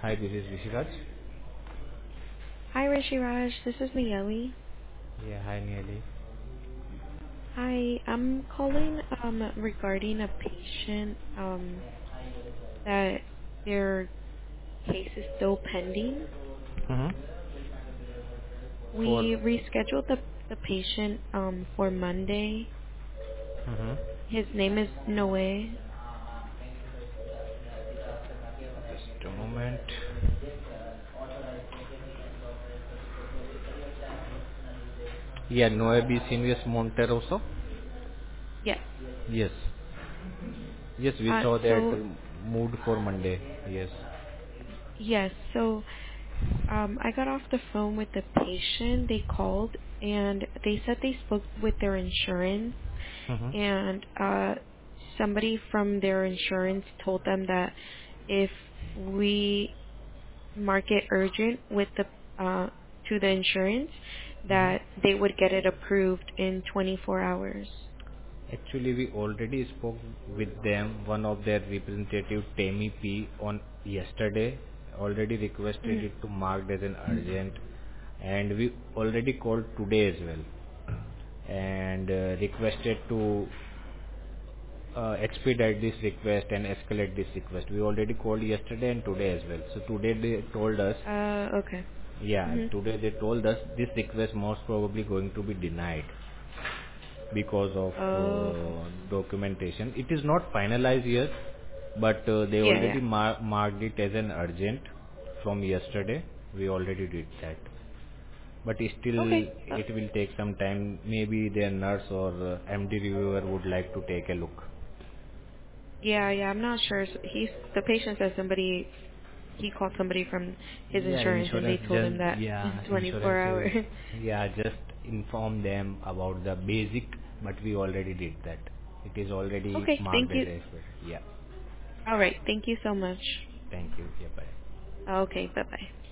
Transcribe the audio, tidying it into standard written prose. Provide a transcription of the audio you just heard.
Hi, this is Rishiraj. Hi, Rishi Raj. This is Nayeli. Yeah, hi, Neely. Hi, I'm calling regarding a patient that their case is still pending. Mm-hmm. For, We rescheduled the patient for Monday. mm-hmm. His name is Noe. Just a moment. Yeah, Noe B. Seniors Monteroso. Yes. Yes. Yes, we saw that So moved for Monday. Yes. yes. So I got off the phone with the patient. They called and they said they spoke with their insurance Mm-hmm. and somebody from their insurance told them that if we mark it urgent with the to the insurance Mm-hmm. that they would get it approved in 24 hours. Actually, we already spoke with them, one of their representative, Tammy P, on yesterday. Already requested Mhm. it to marked as an urgent, and we already called today as well, and requested to expedite this request and escalate this request. We already called yesterday and today as well. So today they told us, Okay. yeah, Mhm. today they told us this request most probably going to be denied because of Oh. documentation. It is not finalized yet, but they Yeah, already yeah. marked it as an urgent from yesterday. We already did that. But still, Okay. it will take some time. Maybe their nurse or MD reviewer would like to take a look. Yeah, yeah, I'm not sure. The patient said he called somebody from his Yeah, insurance and they told him that in 24 insurance hours. is, yeah, just inform them about the basic, but we already did that. It is already Okay, marked thank as you. expert. Yeah, All right, thank you so much. thank you. Yeah, bye. Okay, bye-bye.